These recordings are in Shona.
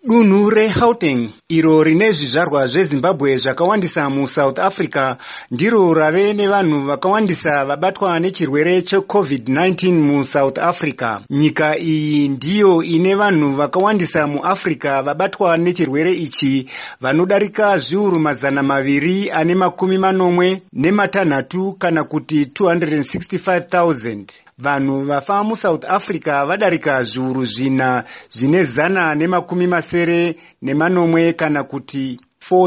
Dunhu reGauteng iro rine zvizvarwa zveZimbabwe zvakawandisa muSouth Africa ndiro rave nevanhu vakawandisa vabatwa nechirwere cheCovid-19 muSouth Africa. Nyika iyi ndiyo ine vanhu vakawandisa muAfrica vabatwa nechirwere ichi vanodarika zviuru 246 kana kuti 265,000. Vanhu vafa muSouth Africa vadarika zviuru 480 kana kuti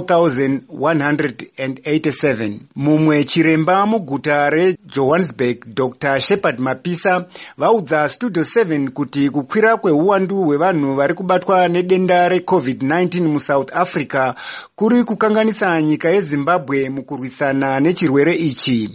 4,187. Mumwe chiremba muguta reJohannesburg, Dr. Shepard Mapisa, vaudza Studio 7 kuti kukwira kweuwandu hwevanhu vari kubatwa nedenda reCovid-19 muSouth Africa kuri kukanganisa nyika yeZimbabwe mukurwisana nechirwere ichi.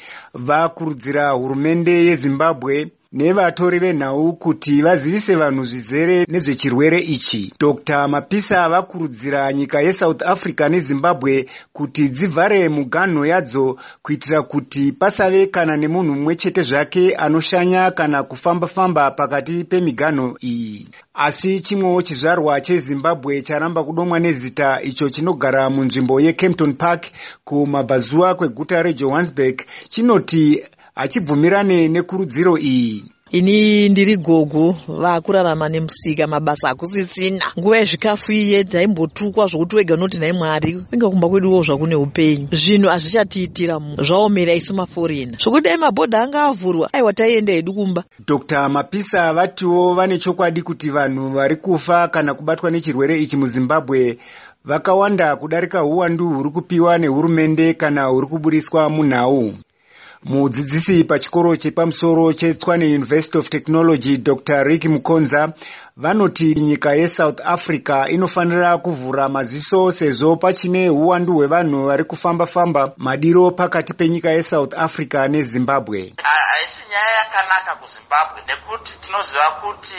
Vakurudzira hurumende yeZimbabwe nevatori venhau kuti vazivise vanhu zvizere nezvechirwere ichi. Dr. Mapisa vakurudzira nyika yeSouth Africa neZimbabwe kuti dzivhare muganho yadzo kuitira kuti pasave kana nemunhu mumwe chete zvake anoshanya kana kufamba-famba pakati pemiganho iyi. Asi chimwewo chizvarwa cheZimbabwe charamba kudomwa nezita icho chinogara munzvimbo yeKempton Park kumabvazuva kweguta reJohannesburg chinoti hachibvumirane nekurudziro iyi. Ini ndiri gogo vakurarama nemusika, mabasa akusisina. Nguva yezvikafu iye taimbotukwa zvokuti wega unoti nai Mwari inga kumba kweduwo zvakune upenyu. Zvinhu hazvichatiitira zvaomera isu maforena. Zvokuti dai mabhodha anga avhurwa aiwa taienda hedu kumba. Dr. Mapisa vatiwo vane chokwadi kuti vanhu vari kufa kana kubatwa nechirwere ichi muZimbabwe vakawanda kudarika uwandu huri kupiwa nehurumende kana huri kuburiswa munhau. Mudzidzisi pachikoro chepamusoro cheTshwane University of Technology, Dr. Ricky Mukonza, vanoti nyika yeSouth Africa inofanira kuvhura maziso sezvo pachine uwandu hwevanhu vari kufamba-famba madiro pakati penyika yeSouth Africa neZimbabwe. Haisi nyaya yakanaka kuZimbabwe nekuti tinoziva kuti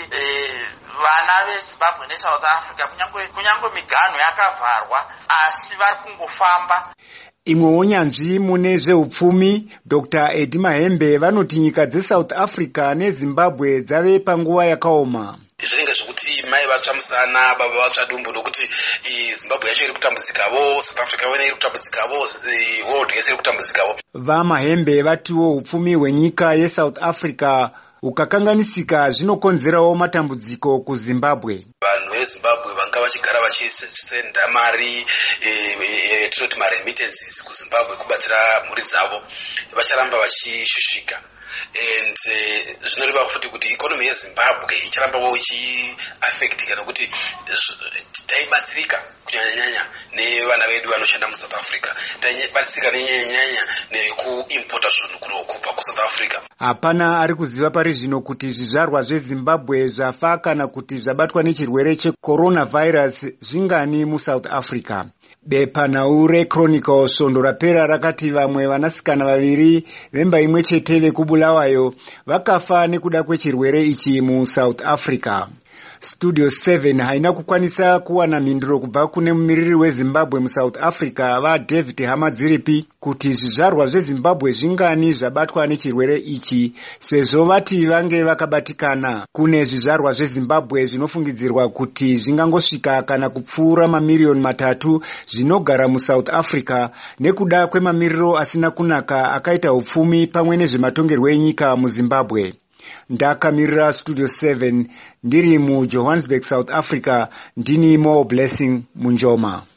vana veZimbabwe neSouth Africa kunyange miganho yakavharwa asi vari kungofamba. Imwewo nyanzvi mune zveupfumi, Dr. Eddie Mahembe, vanoti nyika dzeSouth Africa neZimbabwe dzave panguva yakaoma. Zvinenge zvokuti mai vatsva musana, baba vatsva dumbu, nokuti Zimbabwe yacho iri kutambudzikavo, South Africa wena iri kutambudzikavo, world yese iri kutambudzikavo. VaMahembe vatiwo upfumi hwenyika yeSouth Africa ukakanganisika zvinokonzerawo matambudziko kuZimbabwe. Vanhu veZimbabwe vanga vachigara vachisenda mari tinoti maremittances kuZimbabwe kubatsira mhuri dzavo vacharamba vachishushika. And zvinoreva futi kuti ikonomi yeZimbabwe icharambawo ichiaffect kana kuti taibatsirika kunyanya-nyanya nevana vedu vanoshanda muSouth Africa. Taibatsirika nenyanya-nyanya nekuimpota zvinhu kubva kuSouth Africa. Hapana ari kuziva pari zvino kuti zvizvarwa zveZimbabwe zvafa kana kuti zvabatwa nechirwere checoronavirus zvingani muSouth Africa. Bepanhau reChronicle svondo rapera rakati vamwe vanasikana vaviri vemba imwe chete vekubulawayo vakafa nekuda kwechirwere ichi muSouth Africa. Studio 7 haina kukwanisa kuwana mhinduro kubva kune mumiriri weZimbabwe muSouth Africa vaDavid Hamadziripi kuti zvizvarwa zveZimbabwe zvingani zvabatwa nechirwere ichi sezvo vati vange vakabatikana. Kune zvizvarwa zveZimbabwe zvinofungidzirwa kuti zvingangosvika kana kupfuura mamiliyoni 3 zvinogara muSouth Africa nekuda kwemamiriro asina kunaka akaita upfumi pamwe nezvematongerwo enyika muZimbabwe. Ndakamirira Studio 7 ndiri muJohannesburg, South Africa, ndini Mo Blessing Munjoma.